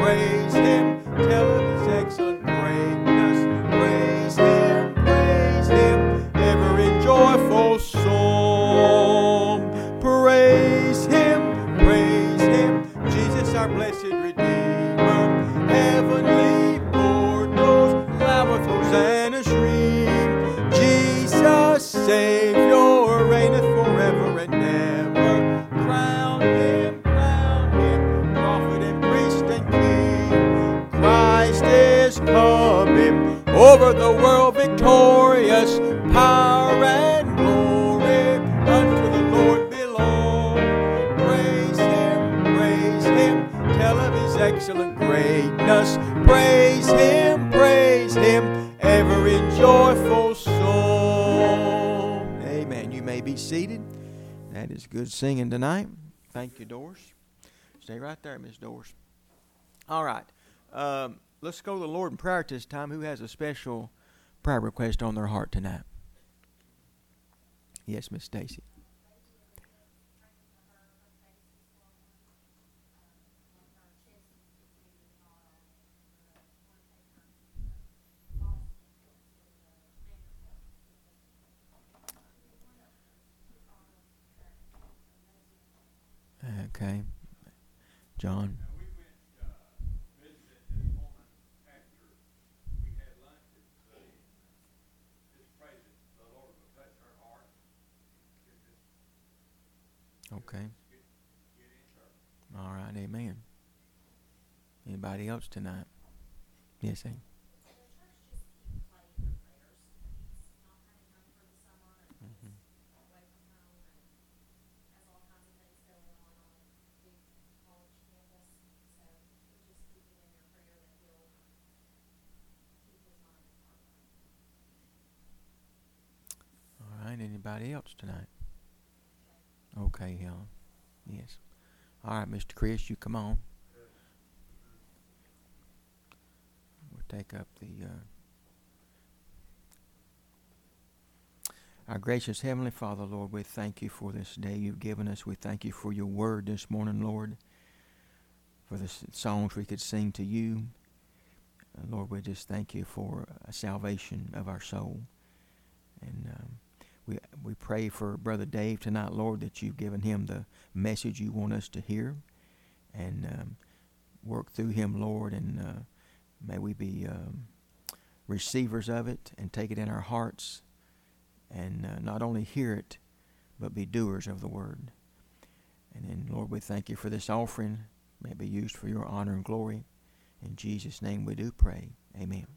praise Him, tell of His excellent greatness. Praise Him, ever in joyful song. Praise Him, Jesus our blessed Redeemer. Heavenly portals loud with Hosanna's ring. Jesus Savior reigneth forever and ever. Crown Him, prophet and priest and king. Christ is coming, over the world victorious. Power and glory unto the Lord belong. Praise Him, tell of His excellent greatness. Praise Him, ever in joyful song. Amen. You may be seated. That is good singing tonight. Thank you, Doris. Stay right there, Miss Doris. All right. Let's go to the Lord in prayer at this time. Who has a special prayer request on their heart tonight? Yes, Miss Stacy. Okay. John. Okay. All right, amen. Anybody else tonight? Yes, sir. All right, anybody else tonight? Okay, Helen. Yes. All right, Mr. Chris, you come on. We'll take up the... Our gracious Heavenly Father, Lord, we thank you for this day you've given us. We thank you for your word this morning, Lord, for the songs we could sing to you. Lord, we just thank you for salvation of our soul. And we pray for Brother Dave tonight, Lord, that you've given him the message you want us to hear. And work through him, Lord, and may we be receivers of it and take it in our hearts. And not only hear it, but be doers of the word. And then, Lord, we thank you for this offering. May it be used for your honor and glory. In Jesus' name we do pray. Amen.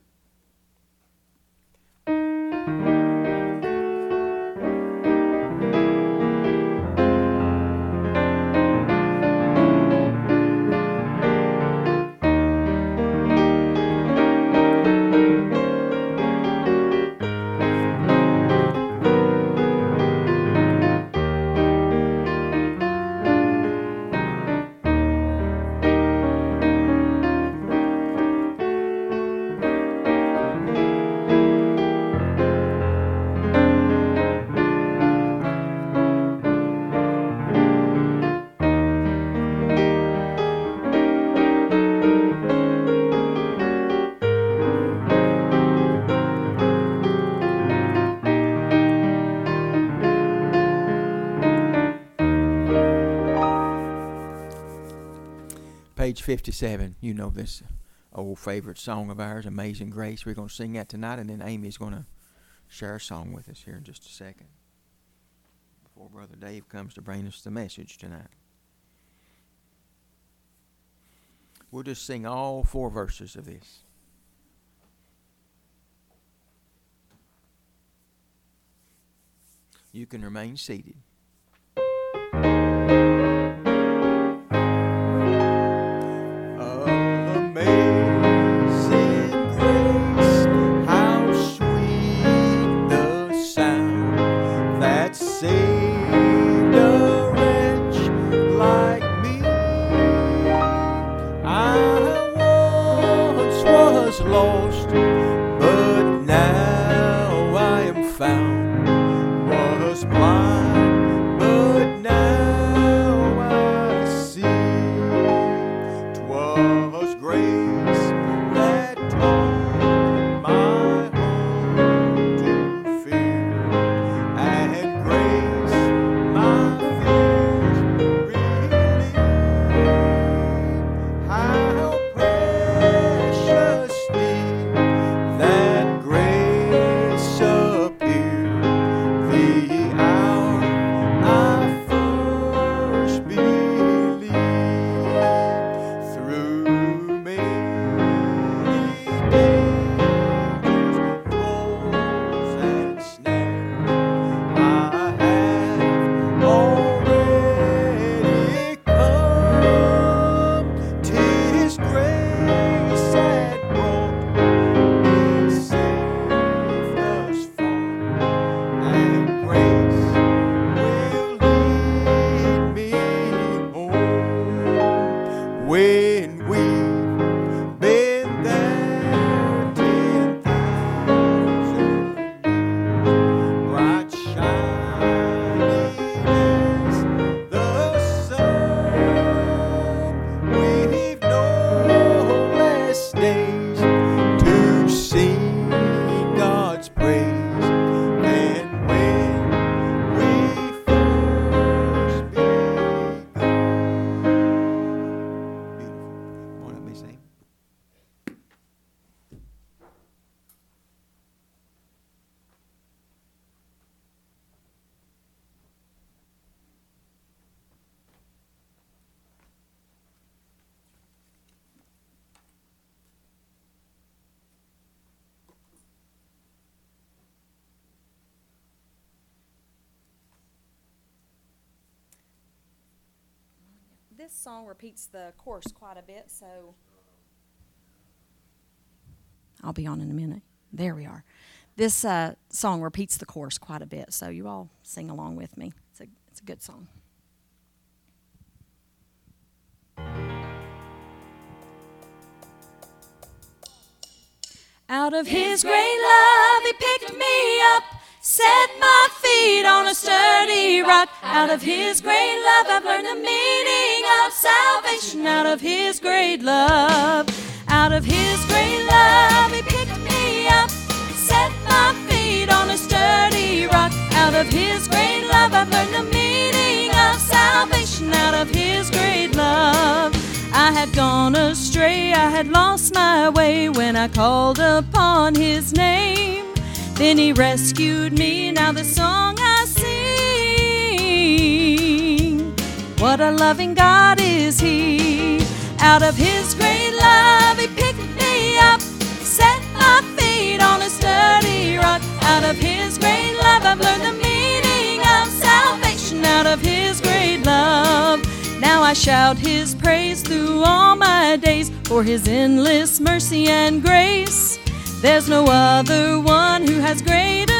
Page 57, you know this old favorite song of ours, Amazing Grace. We're going to sing that tonight, and then Amy's going to share a song with us here in just a second before Brother Dave comes to bring us the message tonight. We'll just sing all 4 verses of this. You can remain seated. Lost, but now I am found. Was blind, but now I see. 'Twas 'twas grace that taught my heart to fear, and grace my fears relieved. How preciously that grace appeared the hour I first believed. Through many dangers, toils, and snares, I have already come. 'Tis grace that brought me safe thus far, and grace will lead me home. When we've been there 10,000 years, bright shining as the sun, we've no less days to sing God's praise than when we first begun. Beautiful. Won't let me sing? This song repeats the chorus quite a bit, so I'll be on in a minute. There we are. This song repeats the chorus quite a bit, so you all sing along with me. It's a good song. Out of His great love He picked me up, set my feet on a sturdy rock. Out of His great love I've learned the meaning of salvation. Out of His great love, out of His great love He picked me up, set my feet on a sturdy rock. Out of His great love I've learned the meaning of salvation. Out of His great love, I had gone astray, I had lost my way when I called upon His name. Then He rescued me, now the song I sing. What a loving God is He. Out of His great love He picked me up, set my feet on a sturdy rock. Out of His great love I've learned the meaning of salvation. Out of His great love, now I shout His praise through all my days, for His endless mercy and grace. There's no other one who has greater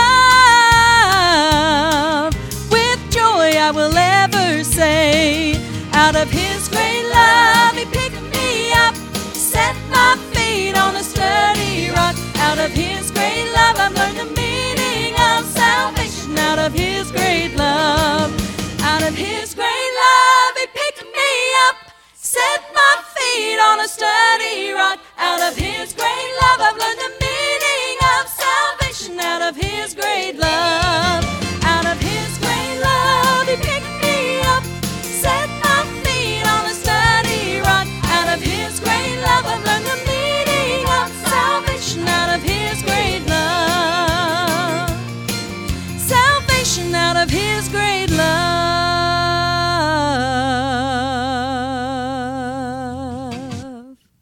love. With joy I will ever say, out of His great love He picked me up, set my feet on a sturdy rock. Out of His great love I've learned the meaning of salvation. Out of His great love, out of His great love He picked me up, set my feet on a sturdy rock. Out of His great love I've learned the meaning of salvation. Out of His great love, out of His great love He picked me up, set my feet on a sturdy rock. Out of His great love I've learned the meaning of salvation. Out of His great love, salvation. Out of His great love.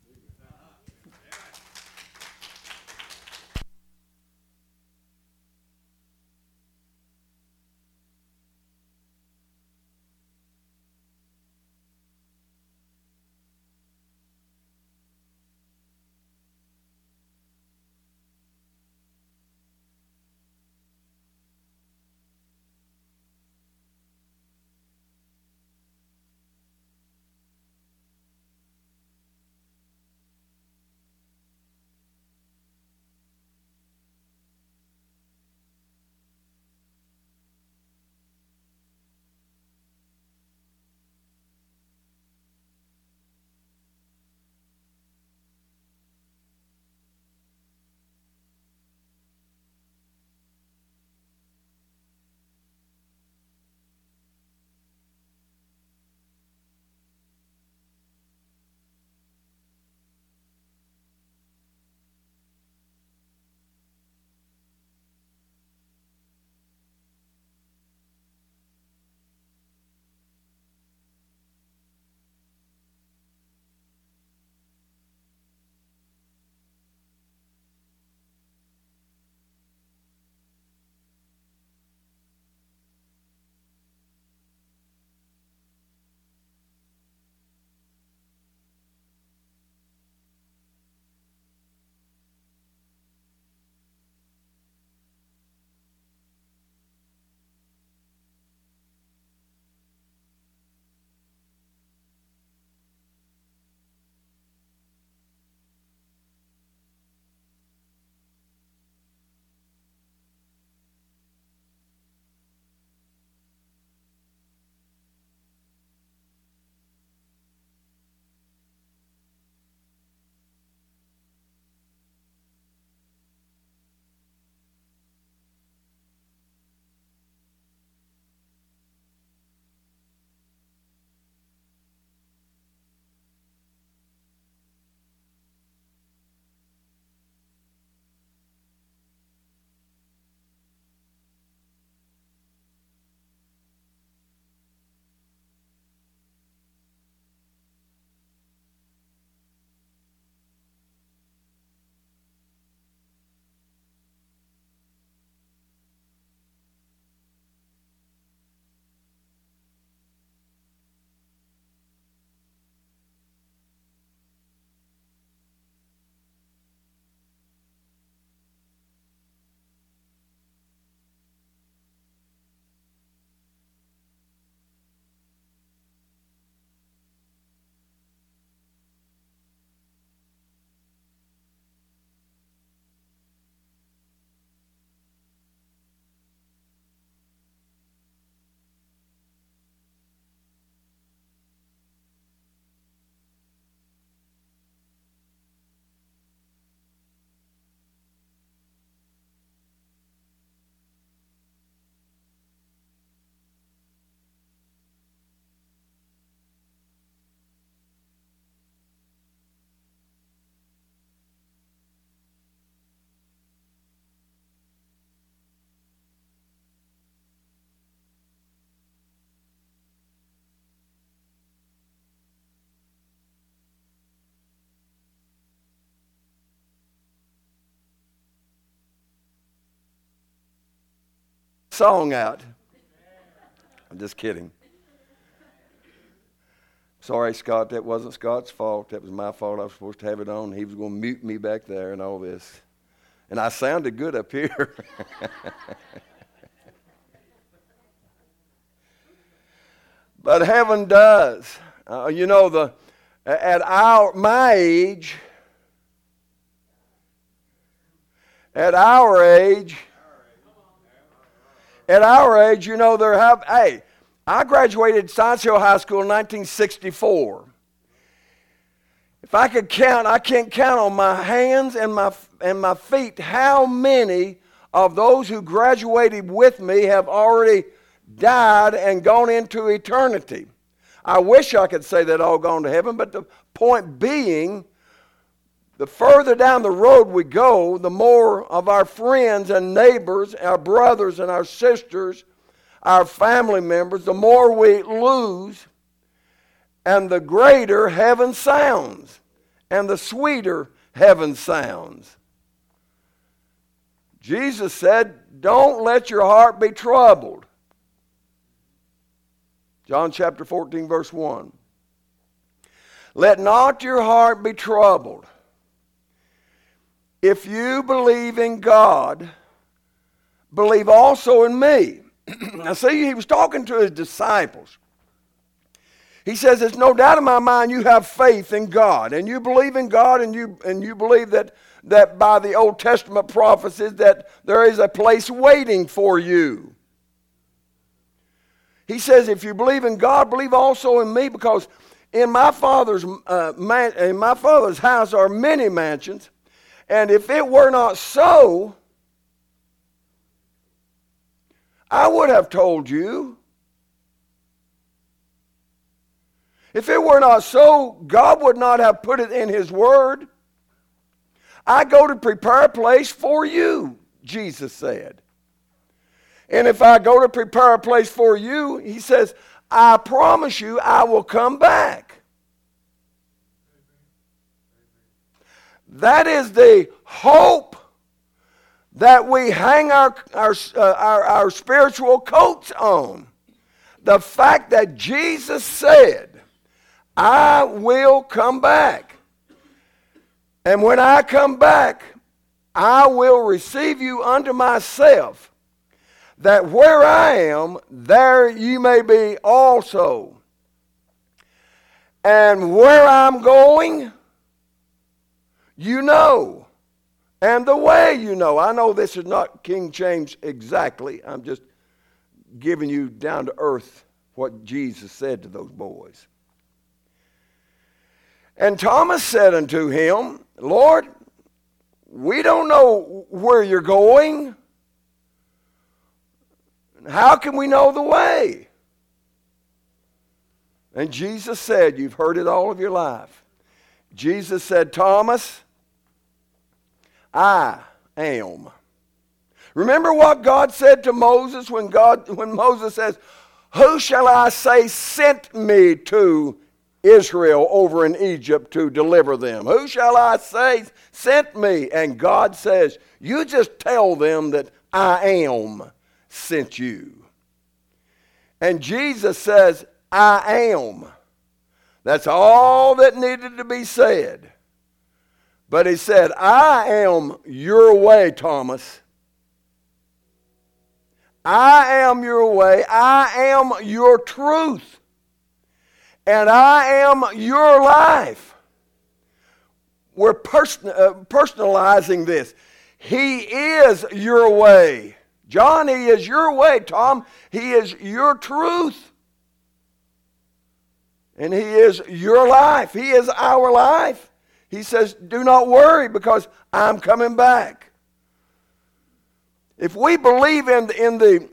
song out. I'm just kidding. Sorry, Scott, that wasn't Scott's fault. That was my fault. I was supposed to have it on. He was going to mute me back there and all this. And I sounded good up here. But heaven does. At our age, I graduated Science Hill High School in 1964. If I could count, I can't count on my hands and my feet how many of those who graduated with me have already died and gone into eternity. I wish I could say they'd all gone to heaven, but the point being, the further down the road we go, the more of our friends and neighbors, our brothers and our sisters, our family members, the more we lose, and the greater heaven sounds, and the sweeter heaven sounds. Jesus said, don't let your heart be troubled. John chapter 14, verse 1. Let not your heart be troubled. If you believe in God, believe also in me. Now see, he was talking to his disciples. He says, there's no doubt in my mind you have faith in God, and you believe in God, and you believe that by the Old Testament prophecies that there is a place waiting for you. He says, if you believe in God, believe also in me, because in my Father's house are many mansions, and if it were not so, I would have told you. If it were not so, God would not have put it in His Word. I go to prepare a place for you, Jesus said. And if I go to prepare a place for you, He says, I promise you I will come back. That is the hope that we hang our spiritual coats on. The fact that Jesus said, I will come back. And when I come back, I will receive you unto myself, that where I am, there you may be also. And where I'm going, you know. And the way you know. I know this is not King James exactly. I'm just giving you down to earth what Jesus said to those boys. And Thomas said unto him, Lord, we don't know where you're going. How can we know the way? And Jesus said, you've heard it all of your life. Jesus said, Thomas, I am. Remember what God said to Moses when Moses says, who shall I say sent me to Israel over in Egypt to deliver them? Who shall I say sent me? And God says, you just tell them that I am sent you. And Jesus says, I am. That's all that needed to be said. But he said, I am your way, Thomas. I am your way. I am your truth. And I am your life. We're personalizing this. He is your way. John, He is your way. Tom, He is your truth. And He is your life. He is our life. He says, do not worry because I'm coming back. If we believe that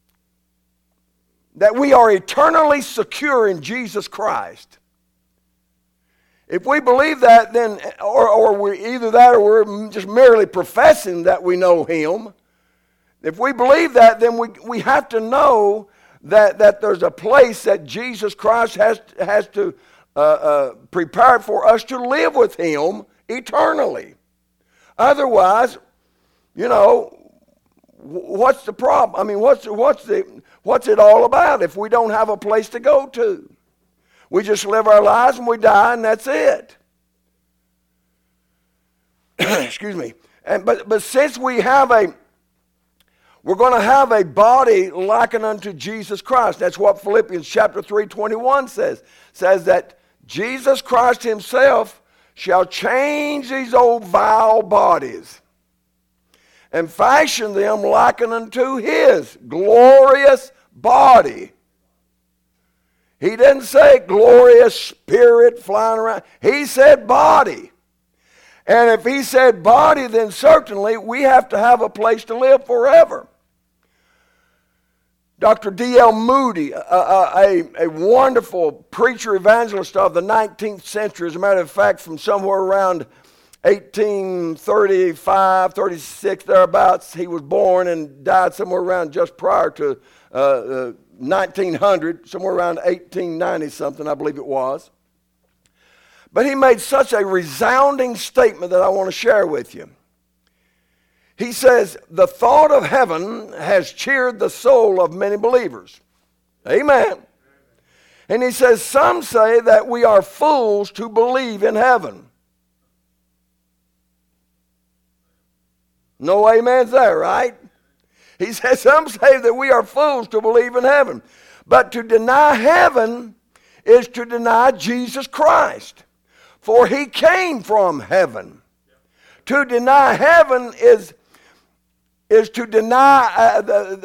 we are eternally secure in Jesus Christ, if we believe that, then, or we're either that or we're just merely professing that we know Him, if we believe that, then we have to know that there's a place that Jesus Christ has to prepare for us to live with Him eternally. Otherwise, what's the problem? I mean, what's it all about if we don't have a place to go to? We just live our lives and we die and that's it. Excuse me. But since we're going to have a body likened unto Jesus Christ. That's what Philippians chapter 3:21 says. Says that Jesus Christ himself shall change these old vile bodies and fashion them likened unto his glorious body. He didn't say glorious spirit flying around. He said body. And if he said body, then certainly we have to have a place to live forever. Dr. D.L. Moody, a wonderful preacher evangelist of the 19th century, as a matter of fact, from somewhere around 1835, 36, thereabouts, he was born and died somewhere around just prior to 1900, somewhere around 1890-something, I believe it was. But he made such a resounding statement that I want to share with you. He says, the thought of heaven has cheered the soul of many believers. Amen. And he says, some say that we are fools to believe in heaven. No amens there, right? He says, some say that we are fools to believe in heaven. But to deny heaven is to deny Jesus Christ. For he came from heaven. To deny heaven is to deny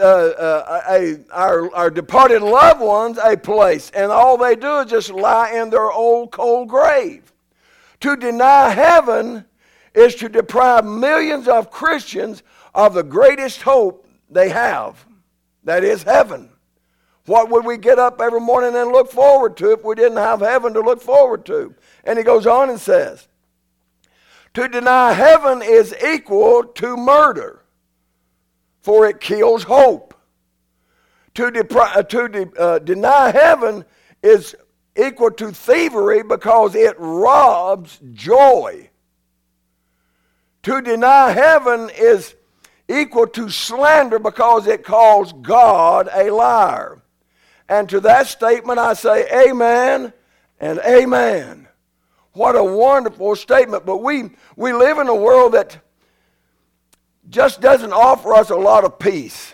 our departed loved ones a place. And all they do is just lie in their old cold grave. To deny heaven is to deprive millions of Christians of the greatest hope they have. That is heaven. What would we get up every morning and look forward to if we didn't have heaven to look forward to? And he goes on and says, to deny heaven is equal to murder, for it kills hope. To deny heaven is equal to thievery because it robs joy. To deny heaven is equal to slander because it calls God a liar. And to that statement I say amen and amen. What a wonderful statement. But we live in a world that just doesn't offer us a lot of peace.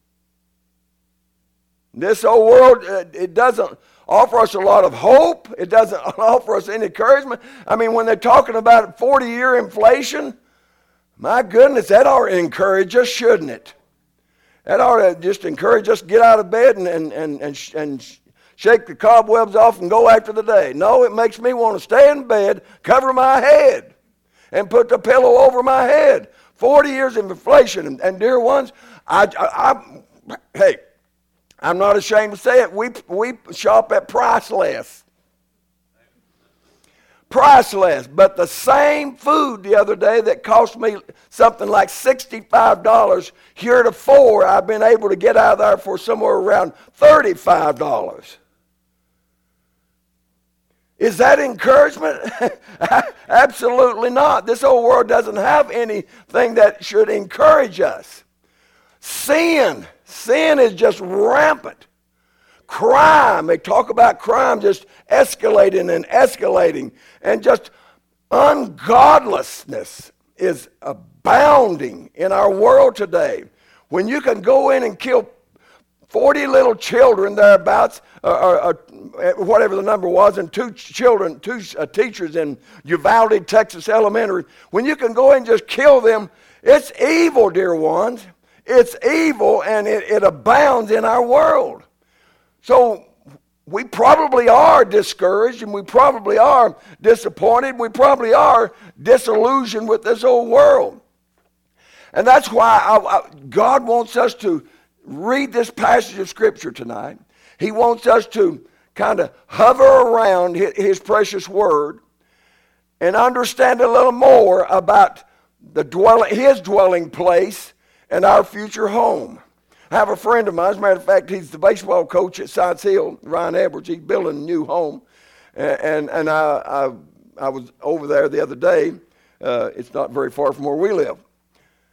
This old world, it doesn't offer us a lot of hope. It doesn't offer us any encouragement. I mean, when they're talking about 40-year inflation, my goodness, that ought to encourage us, shouldn't it? That ought to just encourage us to get out of bed and shake the cobwebs off and go after the day. No, it makes me want to stay in bed, cover my head, and put the pillow over my head. 40 years of inflation. And dear ones, hey, I'm not ashamed to say it. We shop at Priceless. Priceless. But the same food the other day that cost me something like $65, heretofore I've been able to get out of there for somewhere around $35. Is that encouragement? Absolutely not. This old world doesn't have anything that should encourage us. Sin is just rampant. Crime, they talk about crime just escalating and escalating. And just ungodlessness is abounding in our world today. When you can go in and kill 40 little children thereabouts, or whatever the number was, and two teachers in Uvalde, Texas Elementary. When you can go in and just kill them, it's evil, dear ones. It's evil, and it abounds in our world. So we probably are discouraged, and we probably are disappointed. We probably are disillusioned with this old world. And that's why God wants us to read this passage of Scripture tonight. He wants us to kind of hover around His precious Word and understand a little more about His dwelling place and our future home. I have a friend of mine, as a matter of fact, he's the baseball coach at Science Hill, Ryan Edwards. He's building a new home. And I was over there the other day. It's not very far from where we live.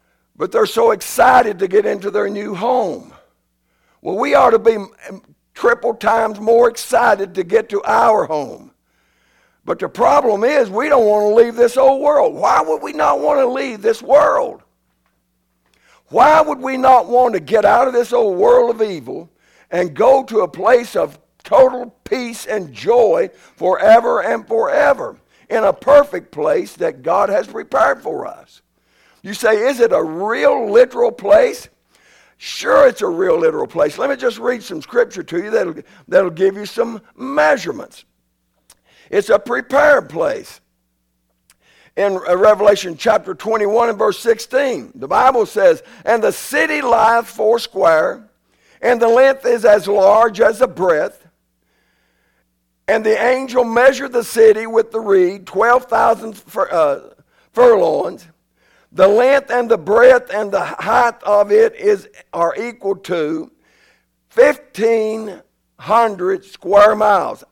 but they're so excited to get into their new home. Well, we ought to be triple times more excited to get to our home. But the problem is we don't want to leave this old world. Why would we not want to leave this world? Why would we not want to get out of this old world of evil and go to a place of total peace and joy forever and forever in a perfect place that God has prepared for us? You say, is it a real literal place? Sure, it's a real literal place. Let me just read some scripture to you that'll give you some measurements. It's a prepared place. In Revelation chapter 21 and verse 16, the Bible says, and the city lieth foursquare, and the length is as large as the breadth. And the angel measured the city with the reed, 12,000 furlongs. The length and the breadth and the height of it are equal to 1,500 square miles.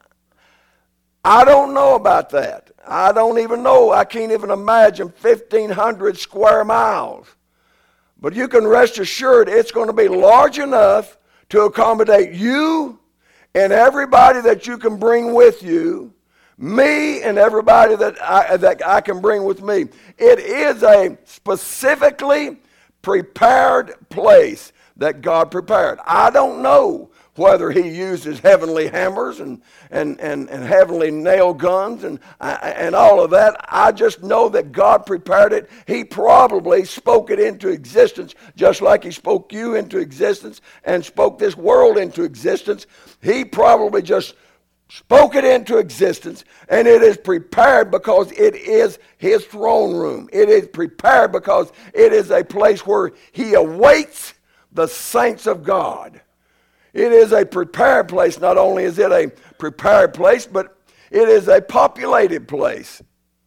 I don't know about that. I don't even know. I can't even imagine 1,500 square miles. But you can rest assured it's going to be large enough to accommodate you and everybody that you can bring with you, me and everybody that I can bring with me. It is a specifically prepared place that God prepared. I don't know whether he uses heavenly hammers and heavenly nail guns and all of that. I just know that God prepared it. He probably spoke it into existence just like he spoke you into existence and spoke this world into existence. He probably just spoke it into existence, and it is prepared because it is his throne room. It is prepared because it is a place where he awaits the saints of God. It is a prepared place. Not only is it a prepared place, but it is a populated place.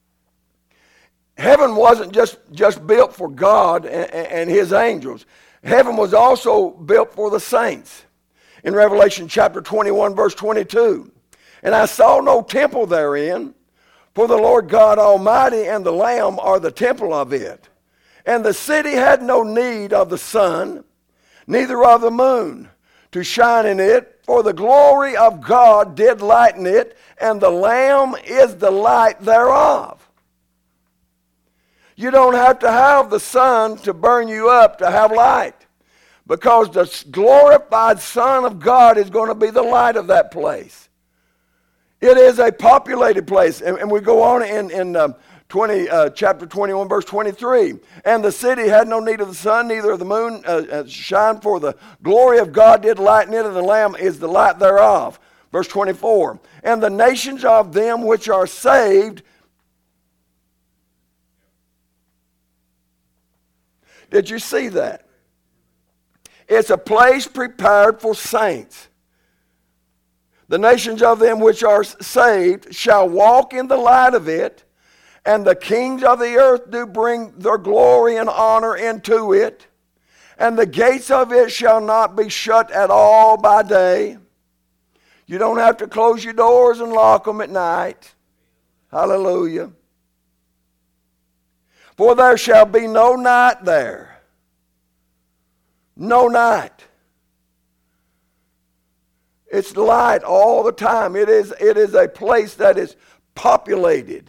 Heaven wasn't just built for God and his angels. Heaven was also built for the saints. In Revelation chapter 21, verse 22, and I saw no temple therein, for the Lord God Almighty and the Lamb are the temple of it. And the city had no need of the sun, neither of the moon, to shine in it, for the glory of God did lighten it, and the Lamb is the light thereof. You don't have to have the sun to burn you up to have light, because the glorified Son of God is going to be the light of that place. It is a populated place. And we go on in chapter 21, verse 23. And the city had no need of the sun, neither of the moon shine, for the glory of God did lighten it, and the Lamb is the light thereof. Verse 24. And the nations of them which are saved. Did you see that? It's a place prepared for saints. The nations of them which are saved shall walk in the light of it, and the kings of the earth do bring their glory and honor into it, and the gates of it shall not be shut at all by day. You don't have to close your doors and lock them at night. Hallelujah. For there shall be no night there. No night. It's light all the time. It is a place that is populated.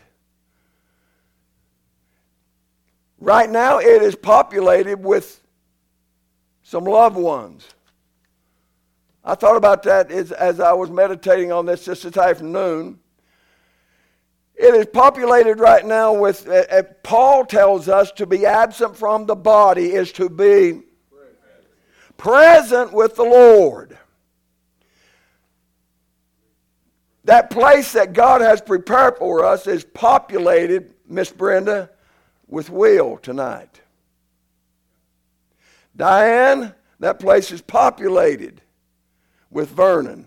Right now it is populated with some loved ones. I thought about that as I was meditating on this this afternoon. It is populated right now with, Paul tells us to be absent from the body is to be present with the Lord. That place that God has prepared for us is populated, Miss Brenda, with Will tonight. Diane, that place is populated with Vernon.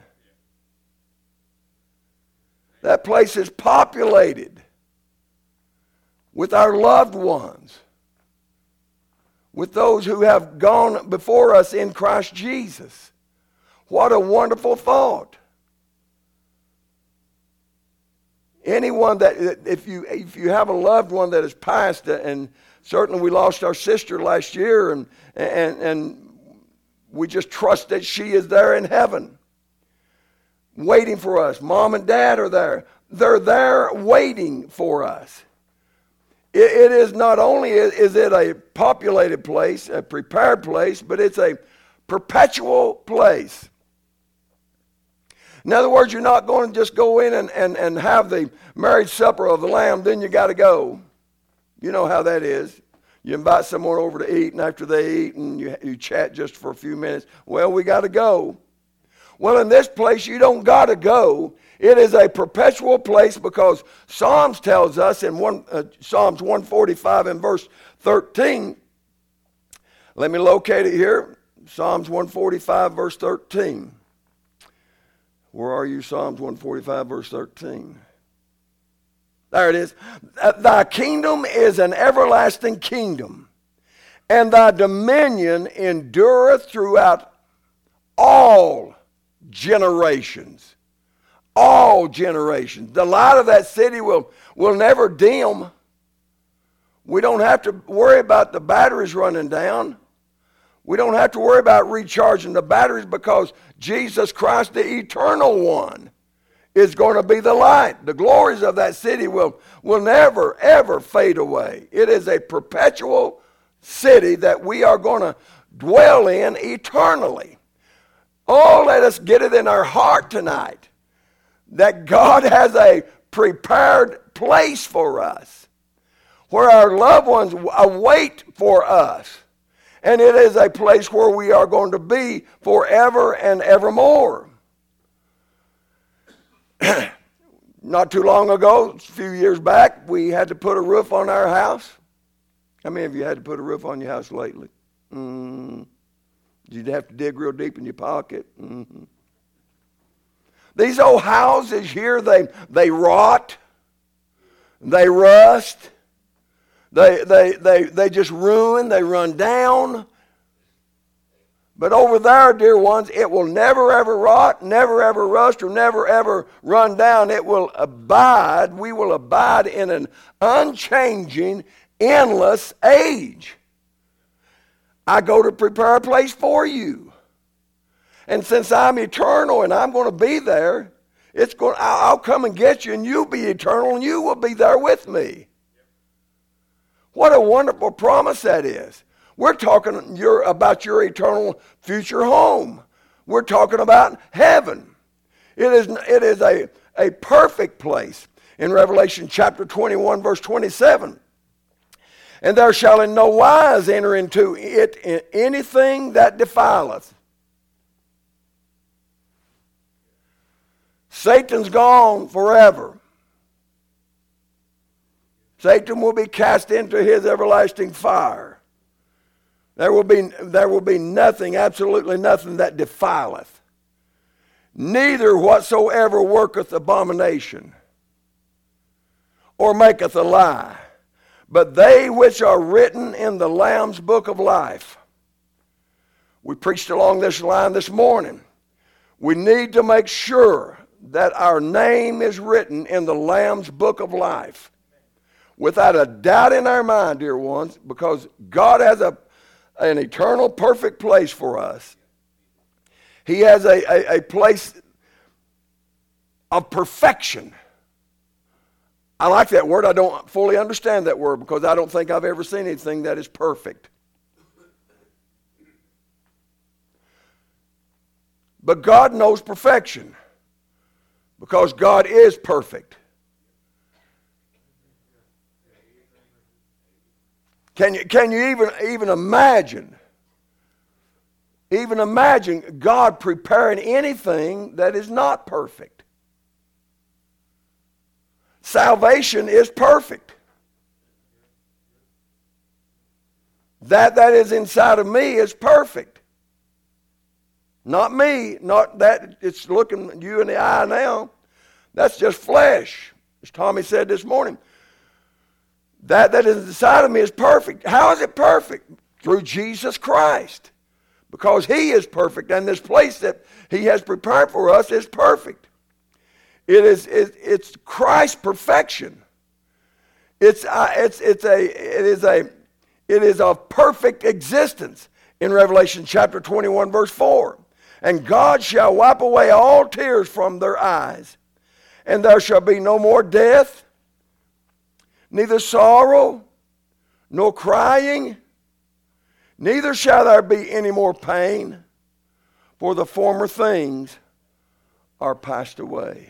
That place is populated with our loved ones, with those who have gone before us in Christ Jesus. What a wonderful thought. anyone that, if you have a loved one that has passed, and certainly we lost our sister last year, and we just trust that she is there in heaven, waiting for us. Mom and Dad are there. They're there waiting for us. It is not only is it a populated place, a prepared place, but it's a perpetual place. In other words, you're not going to just go in and have the marriage supper of the Lamb, then you got to go. You know how that is. You invite someone over to eat, and after they eat, and you chat just for a few minutes. Well, we got to go. Well, in this place, you don't got to go. It is a perpetual place, because Psalms tells us in Psalms 145 and verse 13. Let me locate it here. Psalms 145 verse 13. Where are you? Psalms 145 verse 13. There it is. Thy kingdom is an everlasting kingdom, and thy dominion endureth throughout all generations. All generations. The light of that city will never dim. We don't have to worry about the batteries running down. We don't have to worry about recharging the batteries, because Jesus Christ, the eternal one, is going to be the light. The glories of that city will never, ever fade away. It is a perpetual city that we are going to dwell in eternally. Oh, let us get it in our heart tonight that God has a prepared place for us where our loved ones await for us. And it is a place where we are going to be forever and evermore. Not too long ago, a few years back, we had to put a roof on our house. How many of you had to put a roof on your house lately? You'd have to dig real deep in your pocket. These old houses here, they rot, they rust, they just ruin, they run down. But over there, dear ones, it will never ever rot, never ever rust, or never ever run down. It will abide. We will abide in an unchanging, endless age. I go to prepare a place for you. And since I'm eternal and I'm going to be there, I'll come and get you, and you'll be eternal, and you will be there with me. What a wonderful promise that is. We're talking about your eternal future home. We're talking about heaven. It is a perfect place. In Revelation chapter 21, verse 27, and there shall in no wise enter into it anything that defileth. Satan's gone forever. Satan will be cast into his everlasting fire. There will be nothing, absolutely nothing that defileth. Neither whatsoever worketh abomination, or maketh a lie, but they which are written in the Lamb's book of life. We preached along this line this morning. We need to make sure that our name is written in the Lamb's book of life. Without a doubt in our mind, dear ones, because God has an eternal, perfect place for us. He has a place of perfection. I like that word. I don't fully understand that word, because I don't think I've ever seen anything that is perfect. But God knows perfection, because God is perfect. Can you even imagine? Even imagine God preparing anything that is not perfect. Salvation is perfect. That is inside of me is perfect. Not me, not that it's looking you in the eye now. That's just flesh. As Tommy said this morning, that is inside of me is perfect. How is it perfect? Through Jesus Christ. Because He is perfect, and this place that He has prepared for us is perfect. It's Christ's perfection. It is a perfect existence in Revelation chapter 21 verse 4. And God shall wipe away all tears from their eyes, and there shall be no more death, neither sorrow, nor crying, neither shall there be any more pain, for the former things are passed away.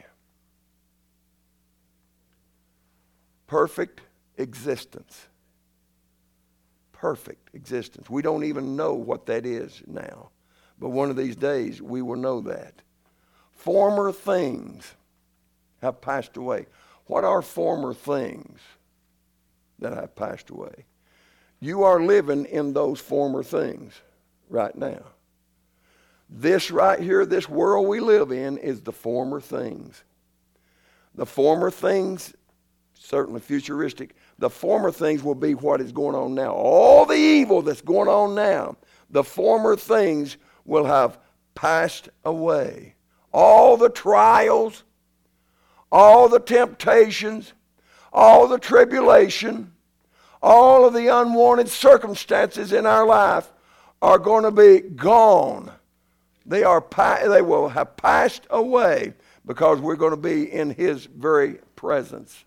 Perfect existence. Perfect existence. We don't even know what that is now. But one of these days we will know that. Former things have passed away. What are former things that have passed away? You are living in those former things right now. This right here, this world we live in, is the former things. The former things, certainly futuristic, the former things will be what is going on now. All the evil that's going on now, the former things will have passed away. All the trials, all the temptations, all the tribulation, all of the unwanted circumstances in our life are going to be gone. They will have passed away because we're going to be in His very presence.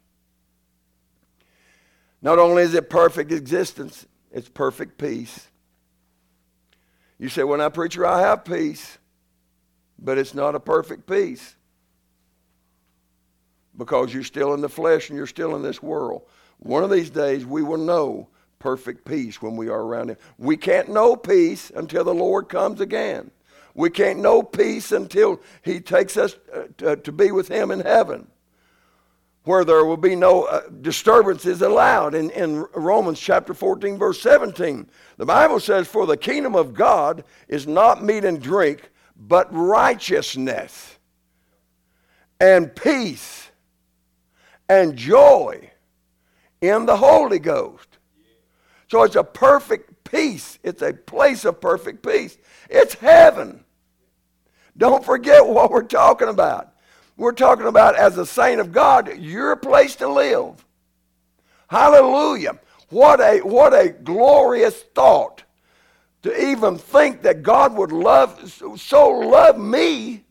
Not only is it perfect existence, it's perfect peace. You say, well, now, preacher, I have peace, but it's not a perfect peace because you're still in the flesh and you're still in this world. One of these days we will know perfect peace when we are around Him. We can't know peace until the Lord comes again. We can't know peace until He takes us to be with Him in heaven, where there will be no disturbances allowed. In Romans chapter 14, verse 17, the Bible says, for the kingdom of God is not meat and drink, but righteousness and peace and joy in the Holy Ghost. So it's a perfect peace. It's a place of perfect peace. It's heaven. Don't forget what we're talking about. We're talking about, as a saint of God, your place to live. Hallelujah. What a glorious thought to even think that God would so love me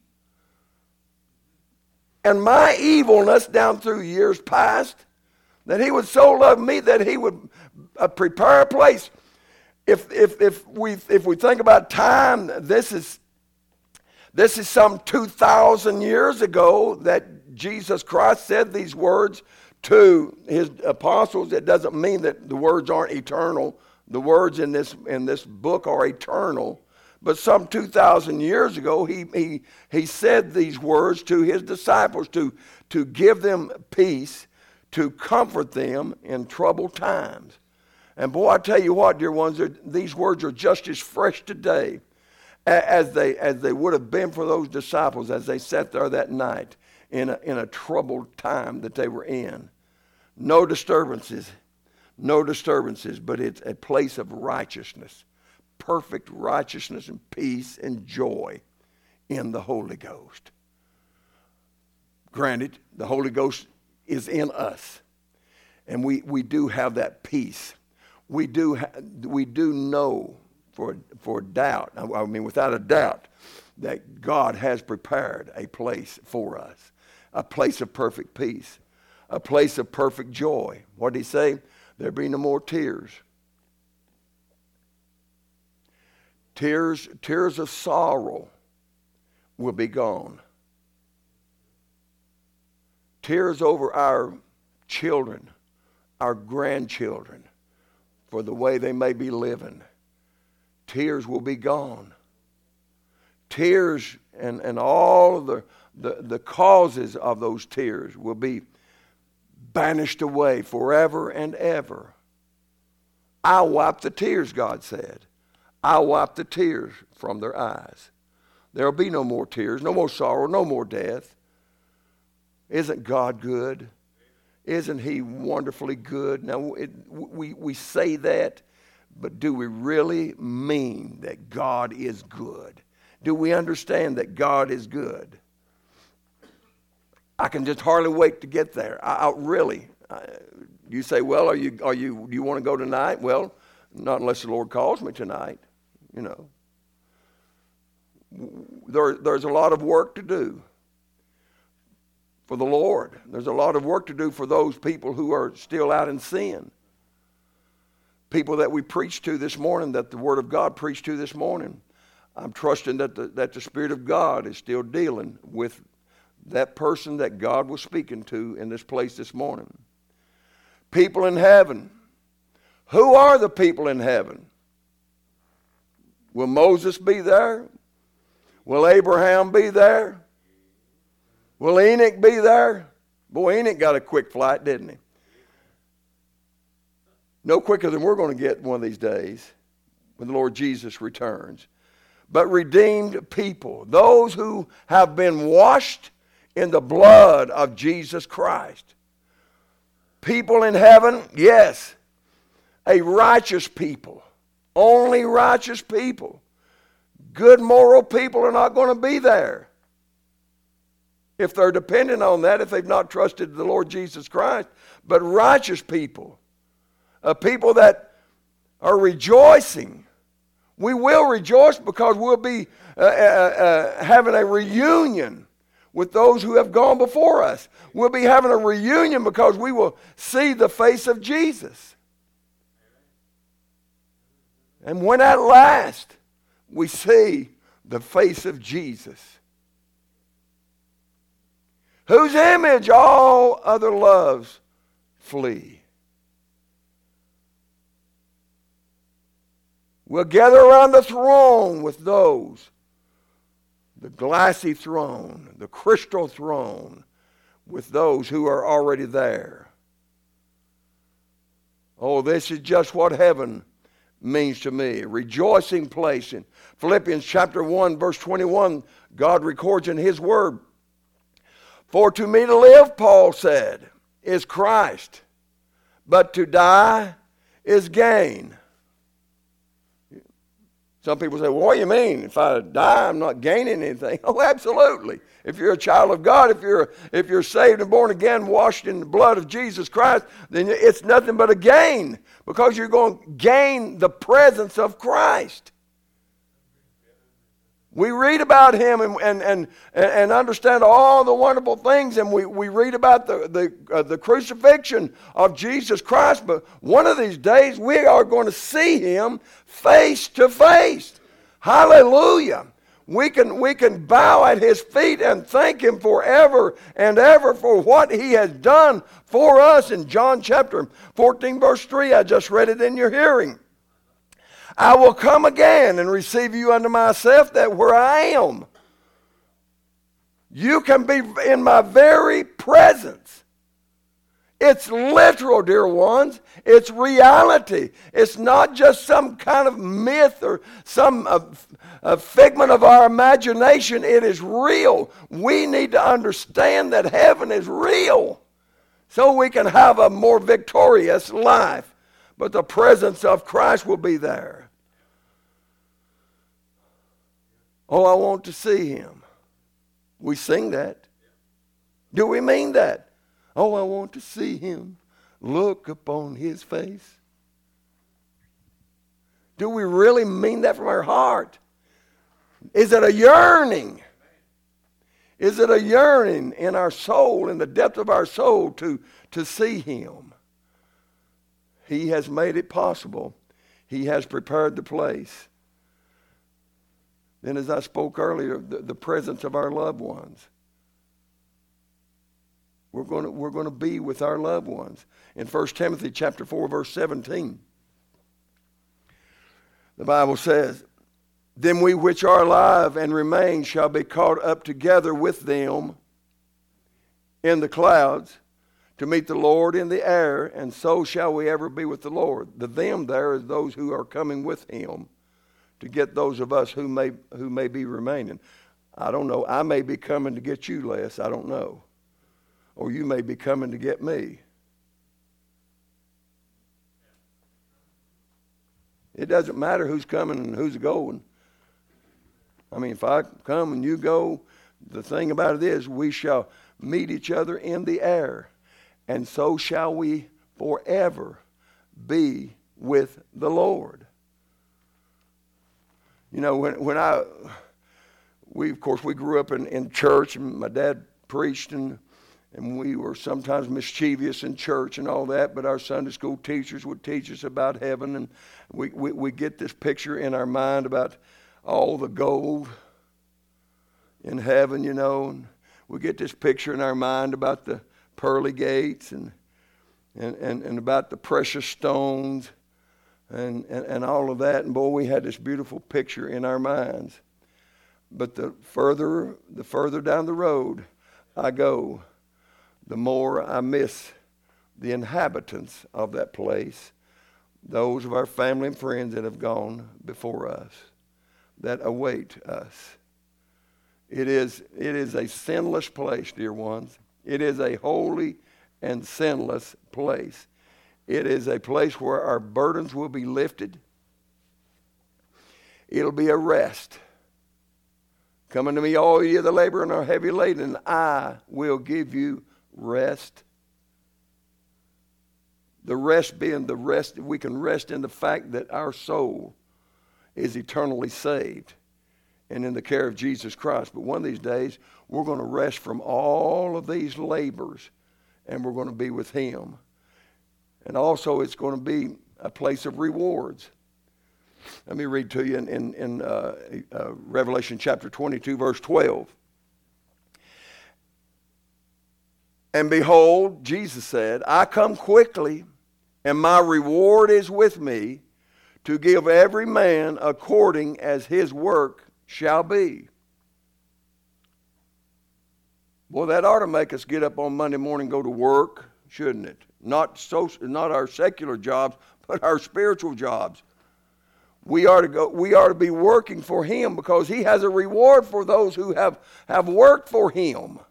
and my evilness down through years past, that He would so love me that He would prepare a place. If we think about time, this is some 2,000 years ago that Jesus Christ said these words to His apostles. It doesn't mean that the words aren't eternal. The words in this book are eternal. But some 2,000 years ago, he said these words to His disciples to give them peace, to comfort them in troubled times. And boy, I tell you what, dear ones, these words are just as fresh today as they would have been for those disciples as they sat there that night in a troubled time that they were in. No disturbances, but it's a place of righteousness, perfect righteousness and peace and joy in the Holy Ghost. Granted, the Holy Ghost is in us, and we do have that peace. We do know for doubt, I mean without a doubt, that God has prepared a place for us, a place of perfect peace, a place of perfect joy. What did He say? There be no more tears. Tears of sorrow will be gone. Tears over our children, our grandchildren, for the way they may be living. Tears will be gone. Tears and all of the causes of those tears will be banished away forever and ever. I'll wipe the tears, God said. I'll wipe the tears from their eyes. There'll be no more tears, no more sorrow, no more death. Isn't God good? Isn't He wonderfully good? Now, we say that, but do we really mean that God is good? Do we understand that God is good? I can just hardly wait to get there. You say, well, do you want to go tonight? Well, not unless the Lord calls me tonight, you know. There's a lot of work to do for the Lord. There's a lot of work to do for those people who are still out in sin. People that we preached to this morning, that the Word of God preached to this morning. I'm trusting that the Spirit of God is still dealing with that person that God was speaking to in this place this morning. People in heaven. Who are the people in heaven? Will Moses be there? Will Abraham be there? Will Enoch be there? Boy, Enoch got a quick flight, didn't he? No quicker than we're going to get one of these days when the Lord Jesus returns. But redeemed people, those who have been washed in the blood of Jesus Christ. People in heaven, yes. A righteous people. Only righteous people. Good moral people are not going to be there. If they're dependent on that, if they've not trusted the Lord Jesus Christ. But righteous people. People that are rejoicing. We will rejoice because we'll be having a reunion with those who have gone before us. We'll be having a reunion because we will see the face of Jesus. And when at last we see the face of Jesus, whose image all other loves flee. We'll gather around the throne with those, the glassy throne, the crystal throne, with those who are already there. Oh, this is just what heaven means to me. A rejoicing place. In Philippians chapter 1, verse 21, God records in His Word, "For to me to live," Paul said, "is Christ, but to die is gain." Some people say, well, what do you mean? If I die, I'm not gaining anything. Oh, absolutely. If you're a child of God, if you're saved and born again, washed in the blood of Jesus Christ, then it's nothing but a gain, because you're going to gain the presence of Christ. We read about Him and understand all the wonderful things, and we read about the crucifixion of Jesus Christ, but one of these days we are going to see Him face to face. Hallelujah. We can bow at His feet and thank Him forever and ever for what He has done for us. In John chapter 14 verse 3, I just read it in your hearing. "I will come again and receive you unto myself, that where I am, you can be in my very presence." It's literal, dear ones. It's reality. It's not just some kind of myth or some a figment of our imagination. It is real. We need to understand that heaven is real so we can have a more victorious life. But the presence of Christ will be there. Oh, I want to see Him. We sing that. Do we mean that? Oh, I want to see Him, look upon His face. Do we really mean that from our heart? Is it a yearning? Is it a yearning in our soul, in the depth of our soul, to see Him? He has made it possible. He has prepared the place. Then, as I spoke earlier, the presence of our loved ones. We're going to be with our loved ones. In 1 Timothy chapter 4, verse 17, the Bible says, "Then we which are alive and remain shall be caught up together with them in the clouds to meet the Lord in the air, and so shall we ever be with the Lord." The them there is those who are coming with Him to get those of us who may be remaining. I don't know. I may be coming to get you, Les. I don't know. Or you may be coming to get me. It doesn't matter who's coming and who's going. I mean, if I come and you go, the thing about it is we shall meet each other in the air, and so shall we forever be with the Lord. You know, we grew up in church, and my dad preached, and we were sometimes mischievous in church and all that, but our Sunday school teachers would teach us about heaven, and we get this picture in our mind about all the gold in heaven, you know, and we get this picture in our mind about the pearly gates and about the precious stones and all of that. And boy, we had this beautiful picture in our minds. But the further down the road I go, the more I miss the inhabitants of that place, those of our family and friends that have gone before us, that await us. It is a sinless place, dear ones. It is a holy and sinless place. It is a place where our burdens will be lifted. It'll be a rest. Come unto me, all ye that labor and are heavy laden, and I will give you rest. The rest being the rest, we can rest in the fact that our soul is eternally saved and in the care of Jesus Christ. But one of these days, we're going to rest from all of these labors, and we're going to be with Him. And also, it's going to be a place of rewards. Let me read to you in Revelation chapter 22, verse 12. And behold, Jesus said, I come quickly, and my reward is with me, to give every man according as his work shall be. Boy, that ought to make us get up on Monday morning and go to work, shouldn't it? Not our secular jobs, but our spiritual jobs. We are to be working for Him, because He has a reward for those who have worked for Him.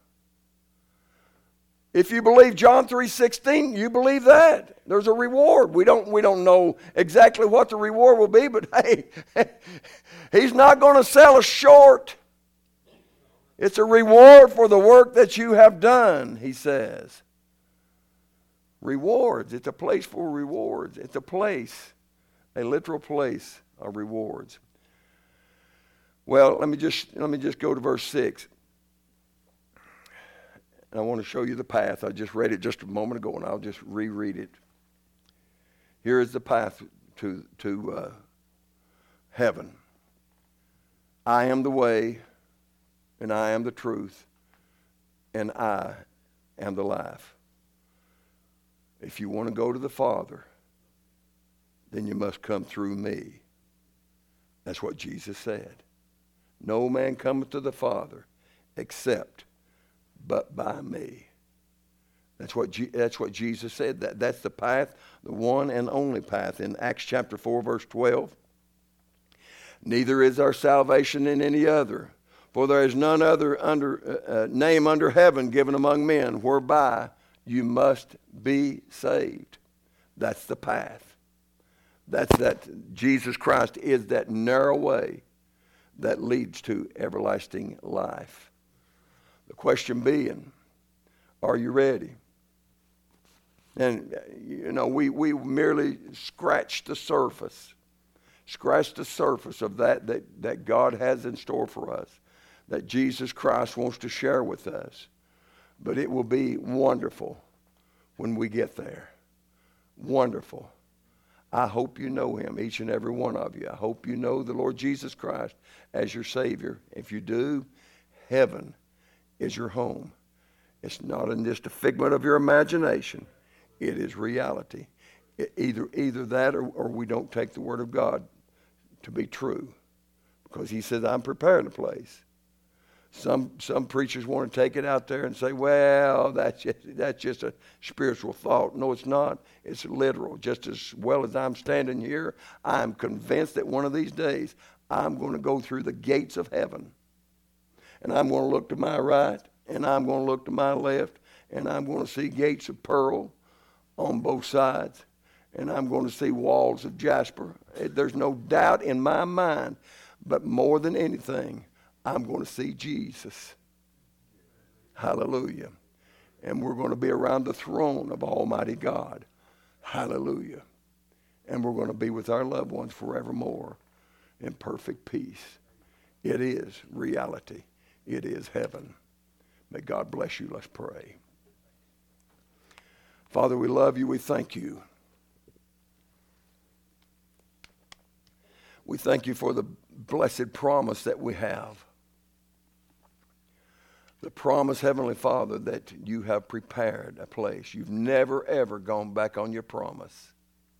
If you believe John 3:16, you believe that there's a reward. We don't know exactly what the reward will be, but hey, He's not going to sell us short. It's a reward for the work that you have done, He says. Rewards. It's a place for rewards. It's a place, a literal place of rewards. Well, let me just go to verse 6. And I want to show you the path. I just read it just a moment ago, and I'll just reread it. Here is the path to heaven. I am the way, and I am the truth, and I am the life. If you want to go to the Father, then you must come through me. That's what Jesus said. No man cometh to the Father except but by me. That's what Jesus said. That's the path, the one and only path. In Acts chapter 4, verse 12, neither is our salvation in any other, for there is none other name under heaven given among men whereby you must be saved. That's the path. That Jesus Christ is that narrow way that leads to everlasting life. The question being, are you ready? And, you know, we merely scratched the surface of that God has in store for us, that Jesus Christ wants to share with us. But it will be wonderful when we get there. Wonderful. I hope you know Him, each and every one of you. I hope you know the Lord Jesus Christ as your Savior. If you do, heaven is your home. It's not just a figment of your imagination. It is reality. Either that or we don't take the Word of God to be true. Because He says, I'm preparing a place. Some preachers want to take it out there and say, well, that's just a spiritual thought. No, it's not. It's literal. Just as well as I'm standing here, I'm convinced that one of these days I'm going to go through the gates of heaven. And I'm going to look to my right, and I'm going to look to my left, and I'm going to see gates of pearl on both sides, and I'm going to see walls of jasper. There's no doubt in my mind, but more than anything, I'm going to see Jesus. Hallelujah. And we're going to be around the throne of Almighty God. Hallelujah. And we're going to be with our loved ones forevermore in perfect peace. It is reality. It is heaven. May God bless you. Let's pray. Father, we love you. We thank you. We thank you for the blessed promise that we have. The promise, Heavenly Father, that you have prepared a place. You've never, ever gone back on your promise.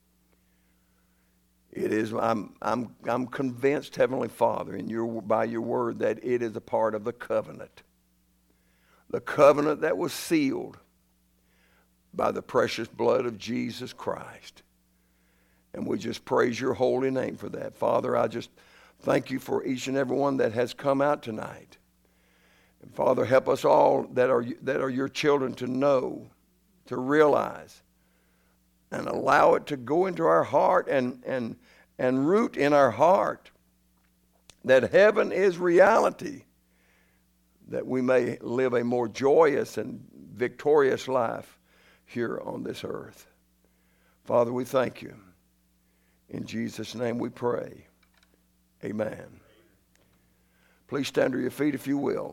It is, I'm convinced, Heavenly Father, by your word, that it is a part of the covenant. The covenant that was sealed by the precious blood of Jesus Christ. And we just praise your holy name for that. Father, I just thank you for each and every one that has come out tonight. And Father, help us all that are your children to know, to realize, and allow it to go into our heart and root in our heart that heaven is reality, that we may live a more joyous and victorious life here on this earth. Father, we thank you. In Jesus' name we pray. Amen. Please stand to your feet if you will.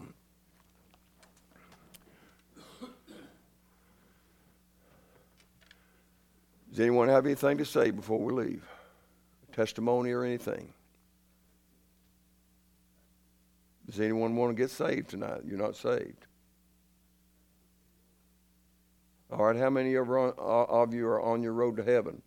Does anyone have anything to say before we leave? Testimony or anything? Does anyone want to get saved tonight? You're not saved. All right, how many of you are on your road to heaven?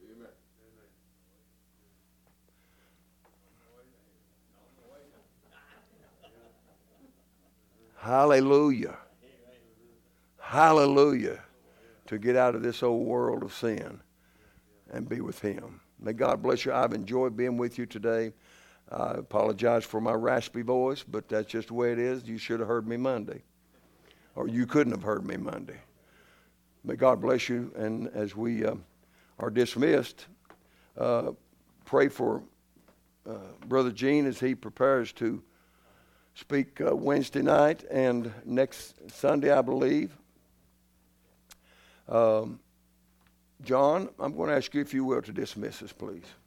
Hallelujah. Hallelujah. To get out of this old world of sin and be with him. May God bless you. I've enjoyed being with you today. I apologize for my raspy voice, but that's just the way it is. You should have heard me Monday. Or you couldn't have heard me Monday. May God bless you. And as we are dismissed, pray for Brother Gene as he prepares to speak Wednesday night and next Sunday, I believe. John, I'm going to ask you, if you will, to dismiss us, please.